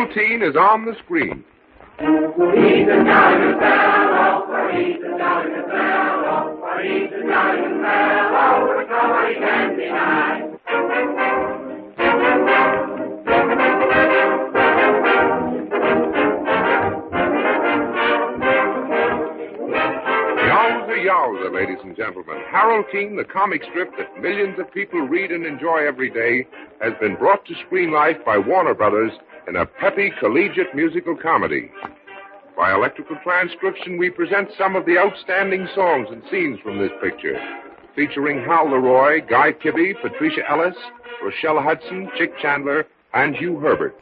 Harold Teen is on the screen. He's a diamond fellow, he's a diamond fellow, he's a diamond fellow, with nobody can deny. Yowza, ladies and gentlemen. Harold Teen, the comic strip that millions of people read and enjoy every day, has been brought to screen life by Warner Brothers in a peppy collegiate musical comedy. By electrical transcription, we present some of the outstanding songs and scenes from this picture, featuring Hal Leroy, Guy Kibbe, Patricia Ellis, Rochelle Hudson, Chick Chandler, and Hugh Herbert.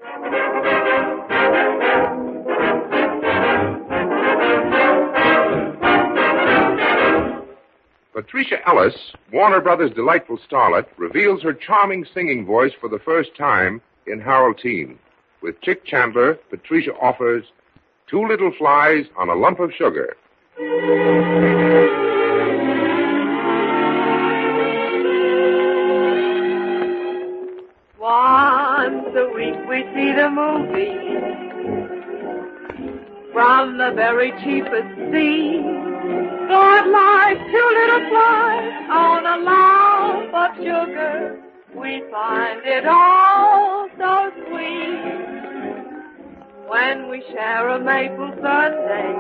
Patricia Ellis, Warner Brothers' delightful starlet, reveals her charming singing voice for the first time in Harold Teen. With Chick Chandler, Patricia offers Two Little Flies on a Lump of Sugar. Once a week we see the movie from the very cheapest seat. But like two little flies on a lump of sugar, we find it all so sweet. When we share a maple sundae,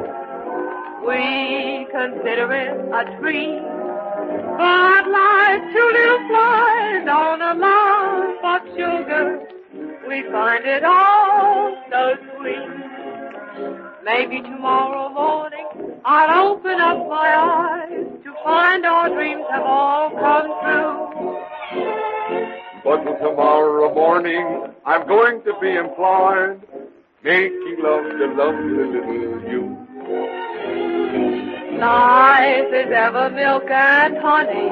we consider it a treat. But like two little flies on a lump of sugar, we find it all so sweet. Maybe tomorrow morning I'll open up my eyes to find our dreams have all come true. But tomorrow morning I'm going to be employed making love to lovely little you. Life is ever milk and honey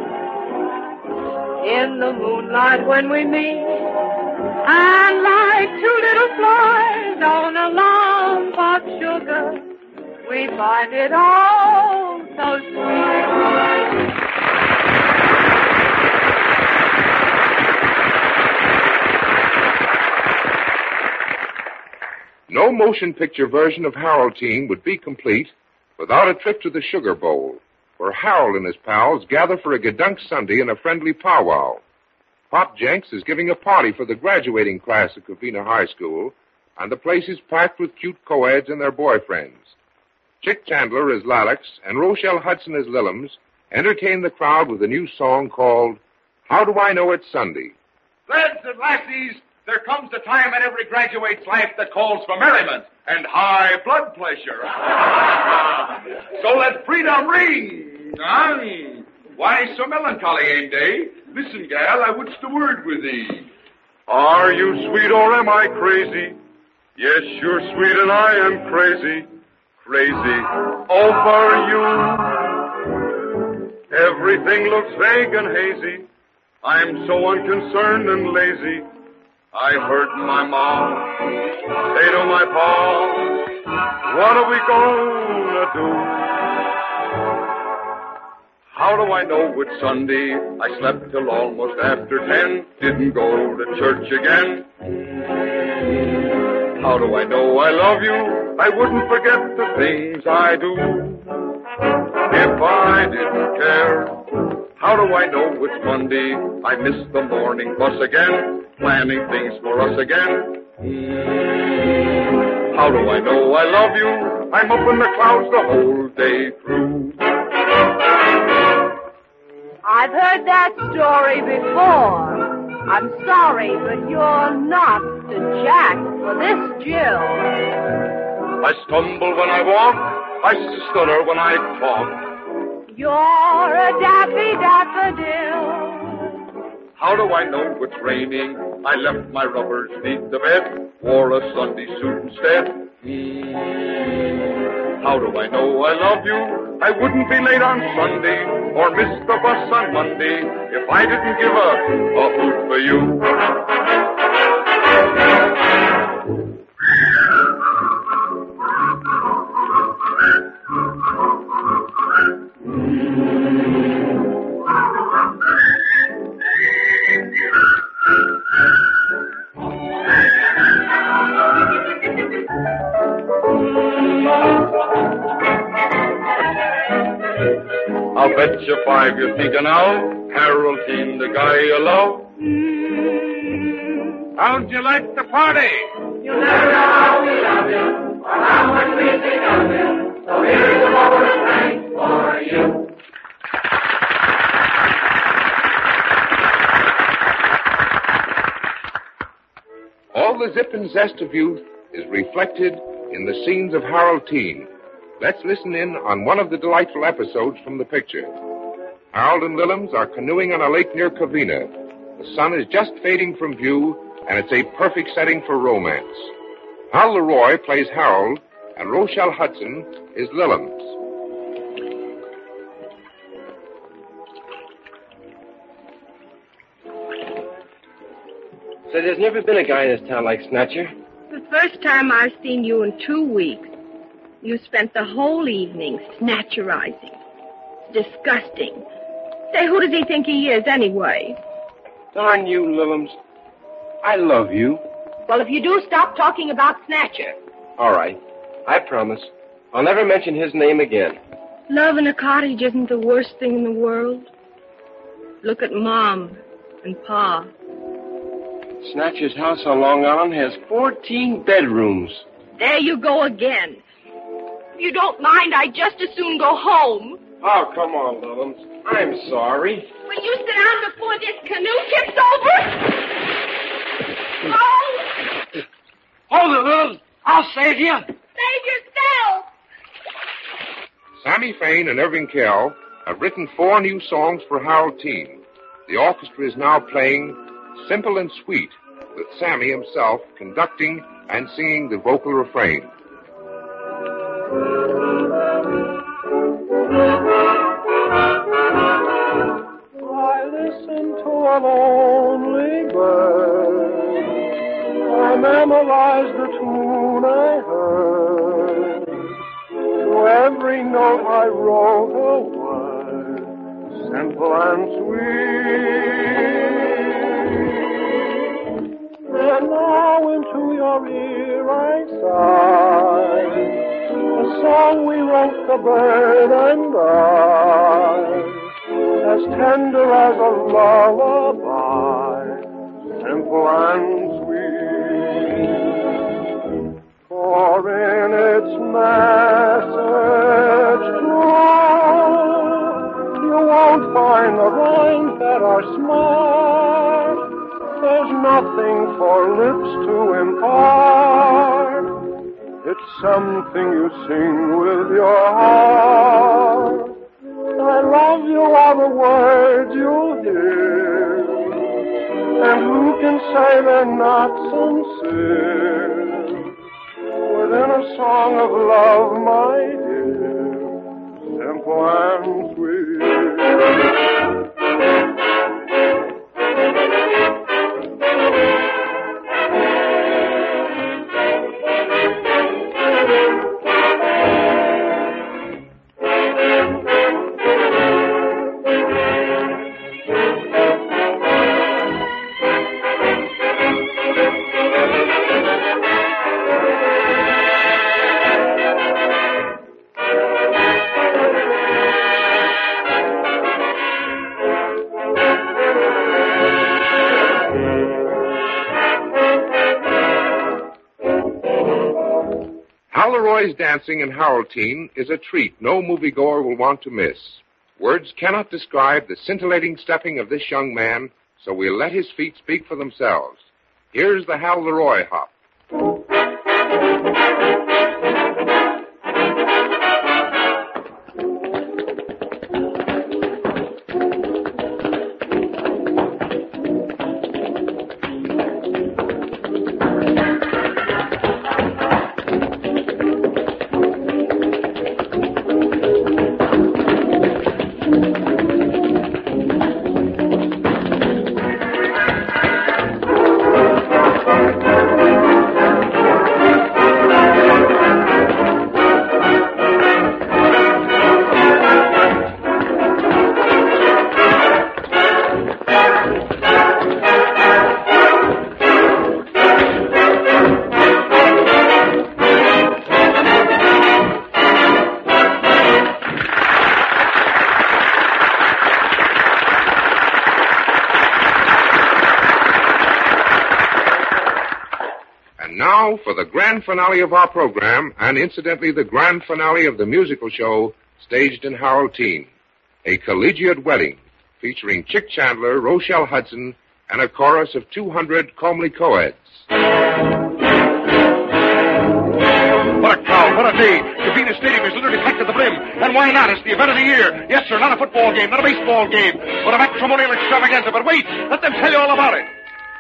in the moonlight when we meet. And like two little flies on a lump of sugar, we find it all so sweet. No motion picture version of Harold Teen would be complete without a trip to the Sugar Bowl, where Harold and his pals gather for a Gadunk Sunday in a friendly powwow. Pop Jenks is giving a party for the graduating class of Covina High School, and the place is packed with cute co-eds and their boyfriends. Chick Chandler as Lalix and Rochelle Hudson as Lillums entertain the crowd with a new song called How Do I Know It's Sunday? Lads and lassies, there comes a time in every graduate's life that calls for merriment and high blood pressure. So let freedom ring. Why so melancholy, ain't they? Listen, gal, I what's the word with thee? Are you sweet or am I crazy? Yes, you're sweet and I am crazy. Crazy over you. Everything looks vague and hazy. I'm so unconcerned and lazy. I heard my mom say to my pa, what are we gonna do? How do I know it's Sunday? I slept till almost after 10. Didn't go to church again. How do I know I love you? I wouldn't forget the things I do if I didn't care. How do I know it's Monday? I missed the morning bus again, planning things for us again. How do I know I love you? I'm up in the clouds the whole day through. I've heard that story before. I'm sorry, but you're not the Jack for this Jill. I stumble when I walk, I stutter when I talk. You're a daffy daffodil. How do I know it's raining? I left my rubbers neath the bed, wore a Sunday suit instead. How do I know I love you? I wouldn't be late on Sunday or miss the bus on Monday if I didn't give a hoot for you. I'll bet you 5 you're thinking now, Haroldine, the guy you love. How'd you like the party? You'll never know how we love you, or how much we think of you. So here's a vote of thanks for you. All the zip and zest of youth is reflected in the scenes of Haroldine. Let's listen in on one of the delightful episodes from the picture. Harold and Lilims are canoeing on a lake near Covina. The sun is just fading from view, and it's a perfect setting for romance. Hal Leroy plays Harold, and Rochelle Hudson is Lilims. So there's never been a guy in this town like Snatcher? The first time I've seen you in 2 weeks. You spent the whole evening snatcherizing. Disgusting. Say, who does he think he is anyway? Darn you, Lilims. I love you. Well, if you do, stop talking about Snatcher. All right. I promise. I'll never mention his name again. Love in a cottage isn't the worst thing in the world. Look at Mom and Pa. Snatcher's house on Long Island has 14 bedrooms. There you go again. If you don't mind, I'd just as soon go home. Oh, come on, Lilims. I'm sorry. Will you sit down before this canoe tips over? Oh! Hold it, Lilims. I'll save you. Save yourself! Sammy Fain and Irving Kell have written 4 new songs for Haroldine. The orchestra is now playing Simple and Sweet, with Sammy himself conducting and singing the vocal refrain. I listen to a lonely bird. I memorize the tune I heard. To every note I wrote a word, simple and sweet. And now into your ear I sigh, a song we wrote the bird and I, as tender as a lullaby, simple and sweet. For in its message true, you won't find the rhymes that are smart. There's nothing for lips to impart. It's something you sing with your heart. I love you are the words you hear. And who can say they're not sincere? Within a song of love, my dear, simple and sweet. Leroy's dancing in Haroldine is a treat no moviegoer will want to miss. Words cannot describe the scintillating stepping of this young man, so we'll let his feet speak for themselves. Here's the Hal Leroy hop. And now for the grand finale of our program, and incidentally the grand finale of the musical show staged in Haroldine, a collegiate wedding featuring Chick Chandler, Rochelle Hudson, and a chorus of 200 comely co-eds. What a crowd, what a day. Cabina Stadium is literally packed to the brim. And why not? It's the event of the year. Yes, sir, not a football game, not a baseball game, but a matrimonial extravaganza. But wait, let them tell you all about it.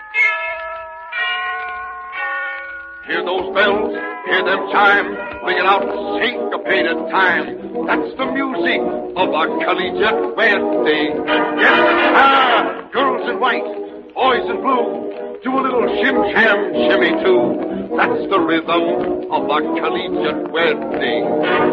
Hear those bells, hear them chime, ringing out syncopated time. That's the music of a collegiate wedding. Yes, girls in white, boys in blue, do a little shim-sham shimmy too. That's the rhythm of a collegiate wedding.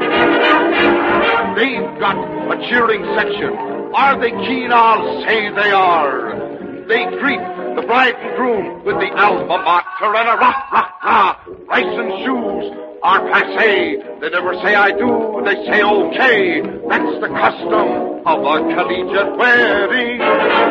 They've got a cheering section. Are they keen? I'll say they are. They greet the bride and groom with the alma mater and a rah, rah, rah. Rice and shoes are passé. They never say I do, they say okay. That's the custom of a collegiate wedding.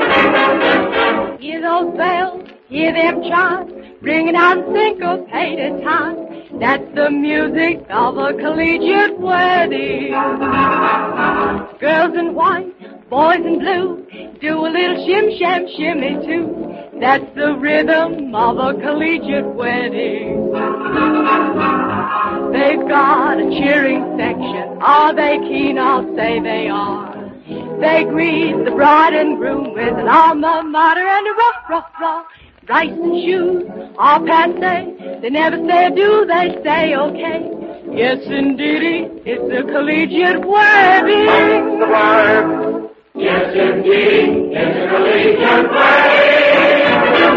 Hear those bells, hear them chimes, ringing out syncopated time. That's the music of a collegiate wedding. Girls in white, boys in blue, do a little shim-sham shimmy too. That's the rhythm of a collegiate wedding. They've got a cheering section. Are they keen? I'll say they are. They greet the bride and groom with an alma mater and a rah, rah, rah. Rice and shoes are passé. They never say a do, they say okay. Yes, indeedy, it's a collegiate wedding. The bride. Yes, indeed, it's a collegiate wedding.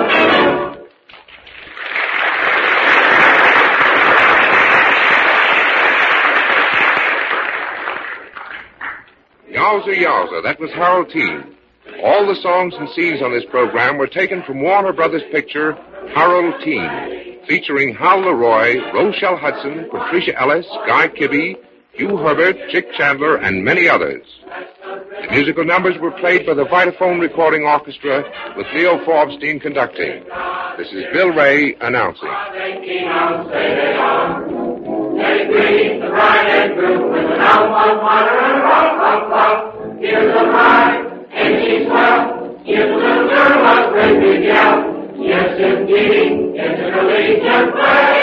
Yowza, yowza, that was Haroldine. All the songs and scenes on this program were taken from Warner Brothers' picture, Haroldine, featuring Hal Leroy, Rochelle Hudson, Patricia Ellis, Guy Kibbe, Hugh Herbert, Chick Chandler, and many others. The musical numbers were played by the Vitaphone Recording Orchestra with Leo Forbstein conducting. This is Bill Ray announcing. They greet the bride and groom with an alma mater and a rock, rock, rock. Here's the bride, and she's well. Here's the little girl, a great big gal. Yes, indeed, it's a collegiate wedding.